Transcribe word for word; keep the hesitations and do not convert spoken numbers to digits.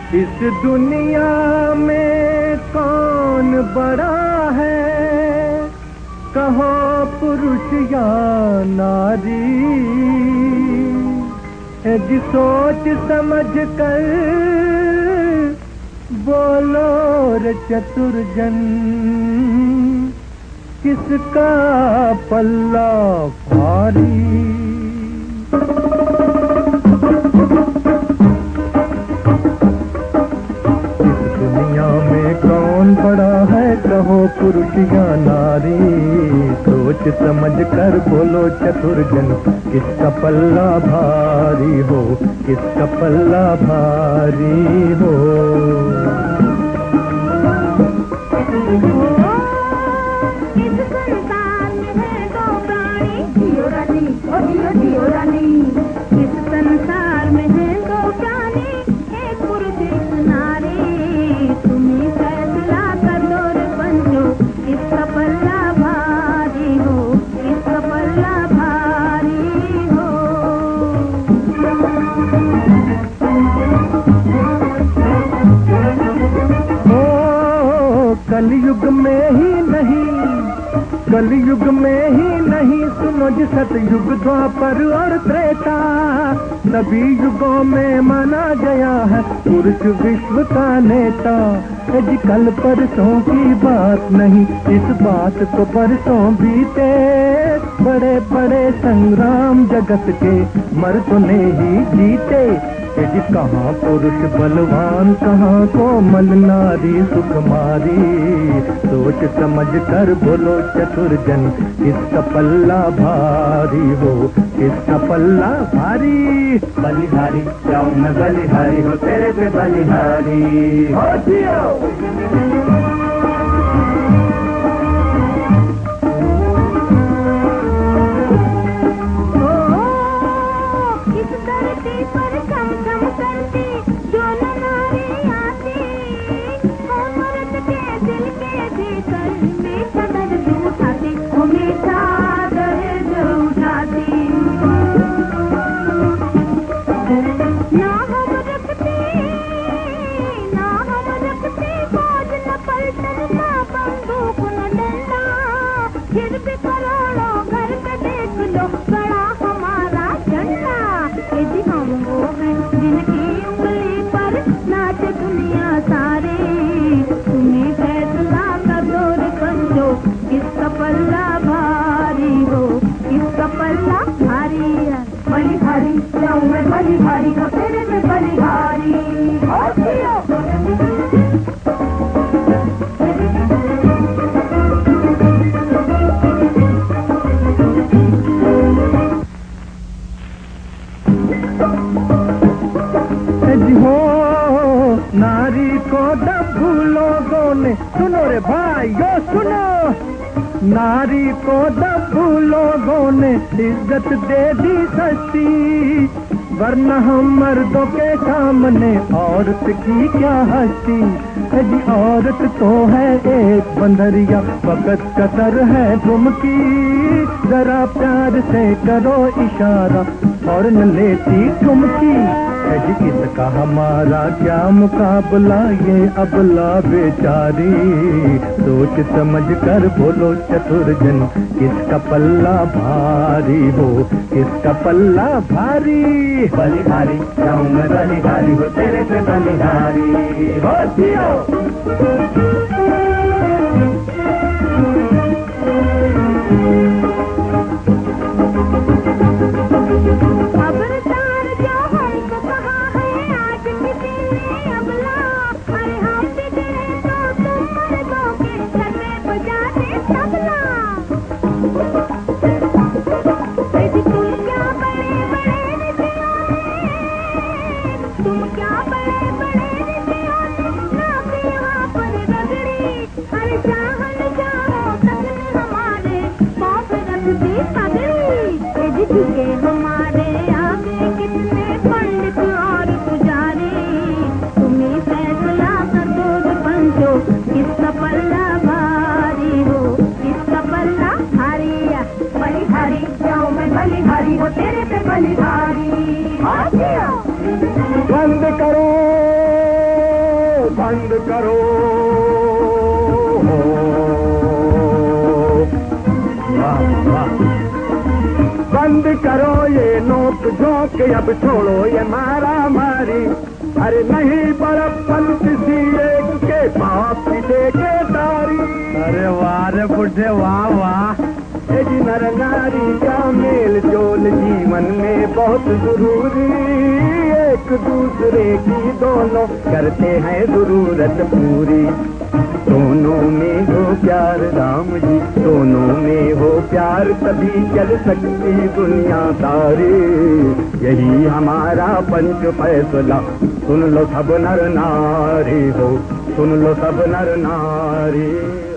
इस दुनिया में कौन बड़ा है, कहो पुरुष या नारी। जी सोच समझ कर बोलो रे चतुर्जन, किसका पल्ला भारी। कौन बड़ा है, कहो पुरुष या नारी। सोच समझ कर बोलो चतुर्जन, किसका पल्ला भारी हो, किसका पल्ला भारी हो। इस संसार में है दो प्राणी, जियो रानी ओ जियो जियो रानी। इस संसार में है दो प्राणी, एक पुरुष एक नारी। तुम्हें फैसला कर दो रे पंचो, किसका पल्ला भारी हो, किसका पल्ला भारी हो। ओ कलयुग में ही नहीं, कलयुग में ही नहीं, सुनो जी सतयुग द्वापर और त्रेता, सभी युगों में माना गया है पुरुष विश्व का नेता। जी कल परसों की बात नहीं, इस बात को परसों बीते, बड़े बड़े संग्राम जगत के मर्दों ने ही जीते। जी कहाँ पुरुष बलवान, कहाँ कोमल नारी सुकुमारी। सोच समझ कर बोलो चतुर्जन, किसका पल्ला भारी हो, किसका पल्ला भारी। बलिहारी जाऊं मैं बलिहारी हो, तेरे पे बलिहारी हो जियो। किसका पल्ला भारी हो, किसका पल्ला भारी है। बलिहारी जाऊं मैं बलिहारी हो, तेरे पे बलिहारी हो जियो। नारी को डब्बू लोगों ने, सुनो रे भाई यो सुनो, नारी को डब्बू लोगों ने इज्जत दे दी सस्ती, वरना हम मर्दों के सामने औरत की क्या हस्ती। जी औरत तो है एक बंदरिया, वक़्त कसर है झुमकी, जरा प्यार से करो इशारा और न लेती ठुमकी। जी इसका हमारा क्या मुकाबला, ये अबला बेचारी। सोच समझ कर बोलो चतुर्जन, किसका पल्ला भारी हो, किसका पल्ला भारी। बलिहारी जाऊं मैं बलिहारी हो, तेरे पे बलिहारी हो जियो। हमारे आगे कितने पंडित और पुजारी, तुम्हें फैसला कर दो पंचो, किसका पल्ला भारी हो, किसका पल्ला भारी है। बलिहारी जाऊं मैं बलिहारी हो, तेरे पे बलिहारी। बंद करो बंद करो। वाह वाह, बंद करो ये नोक झोंक, अब छोड़ो ये मारा मारी। अरे नहीं बड़प्पन किसी एक के बाप की ठेकेदारी। अरे वाह रे बुढ़े वाह वाह। ये जी नर नारी का मेल जोल जीवन में बहुत जरूरी। एक दूसरे की दोनों करते हैं जरूरत पूरी। दोनों में हो प्यार राम जी, दोनों में हो प्यार, तभी चल सकती दुनिया सारी। यही हमारा पंच फैसला, सुन लो सब नर नारी हो, सुन लो सब नर नारी।